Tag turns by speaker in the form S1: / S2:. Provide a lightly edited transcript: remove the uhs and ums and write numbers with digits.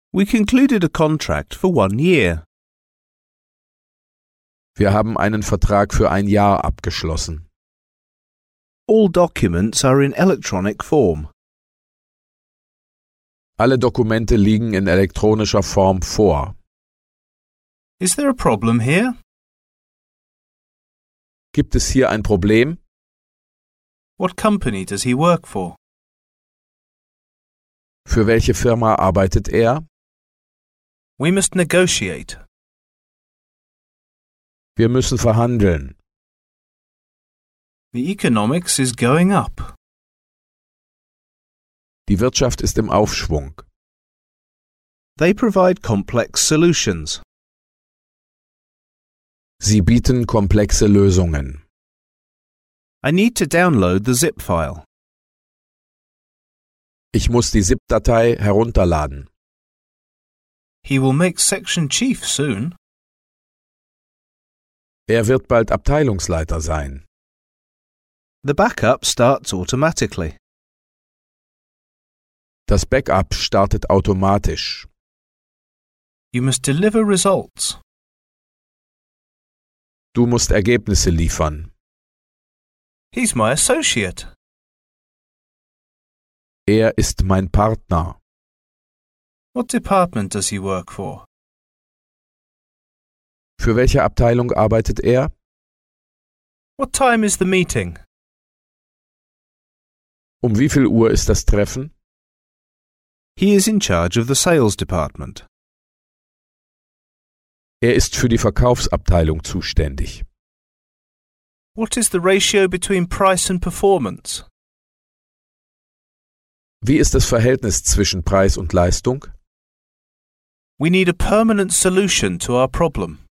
S1: We concluded a contract for 1 year.
S2: Wir haben einen Vertrag für 1 Jahr abgeschlossen.
S1: All documents are in electronic form.
S2: Alle Dokumente liegen in elektronischer Form vor.
S1: Is there a problem here?
S2: Gibt es hier ein Problem?
S1: What company does he work for?
S2: Für welche Firma arbeitet er?
S1: We must negotiate.
S2: Wir müssen verhandeln.
S1: The economics is going up.
S2: Die Wirtschaft ist im Aufschwung.
S1: They provide complex solutions.
S2: Sie bieten komplexe Lösungen.
S1: I need to download the zip file.
S2: Ich muss die ZIP-Datei herunterladen.
S1: He will make section chief soon.
S2: Er wird bald Abteilungsleiter sein.
S1: The backup starts automatically.
S2: Das Backup startet automatisch.
S1: You must deliver results.
S2: Du musst Ergebnisse liefern.
S1: He's my associate.
S2: Er ist mein Partner.
S1: What department does he work for?
S2: Für welche Abteilung arbeitet er?
S1: What time is the meeting?
S2: Um wie viel Uhr ist das Treffen?
S1: He is in charge of the sales department.
S2: Er ist für die Verkaufsabteilung zuständig.
S1: What is the ratio between price and performance?
S2: Wie ist das Verhältnis zwischen Preis und Leistung?
S1: We need a permanent solution to our problem.